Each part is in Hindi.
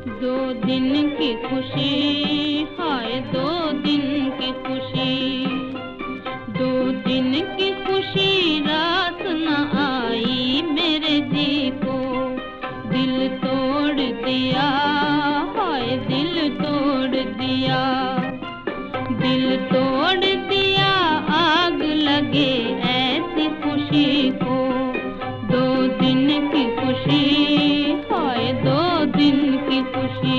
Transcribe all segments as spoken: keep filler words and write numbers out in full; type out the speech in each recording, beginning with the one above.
दो दिन की खुशी, हाय दो दिन की खुशी, दो दिन की खुशी रात न आई मेरे जी को, दिल तोड़ दिया, हाय दिल तोड़ दिया, दिल तोड़ दिया, आग लगे ऐसी खुशी को, दो दिन की खुशी, हाय दो दिन की खुशी।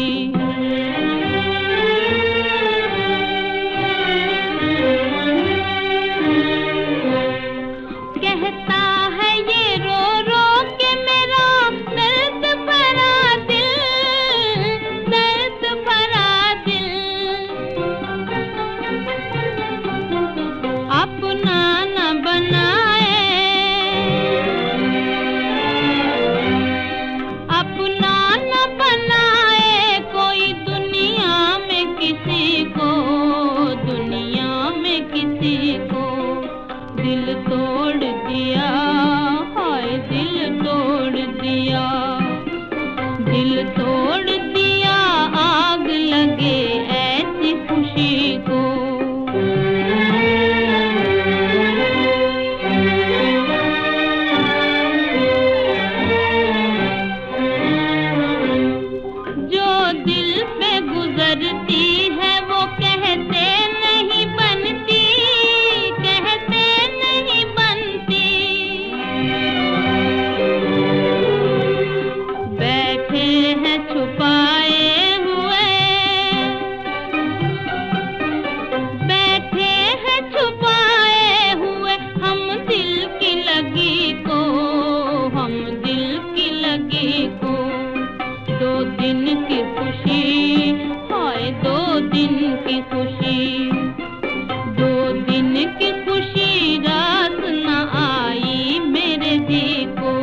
कहता है ये रो रो के मेरा दर्द भरा दिल, दर्द भरा दिल, अपना न बनाए, अपना न बनाए कोई दुनिया में किसी को, दुनिया में किसी को, दिल तोड़ दिया, हाय दिल तोड़ दिया, दिल तोड़ दिया, आग लगे ऐसी खुशी को। जो दिल पे गुजरती है वो कहते नहीं बनती, कहते नहीं बनती, बैठे हैं छुपाए हुए, बैठे हैं छुपाए हुए, हम दिल की लगी को, हम दिल की लगी को, दो दिन की खुशी, हाय दो दिन की खुशी, दो दिन की खुशी रात न आई मेरे जी को।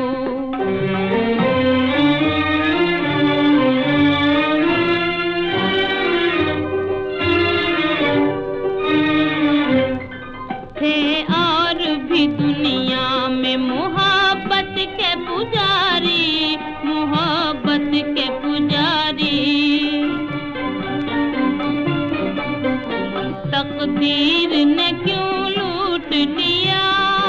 थे और भी दुनिया में मोहब्बत के पुजारी, मोहब्बत के पुजारी, तकदीर ने क्यों लूट लिया,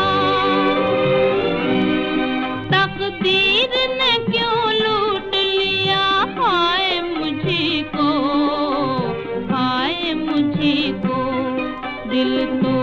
तकदीर ने क्यों लूट लिया, हाय मुझी को, हाय मुझी को, दिल तो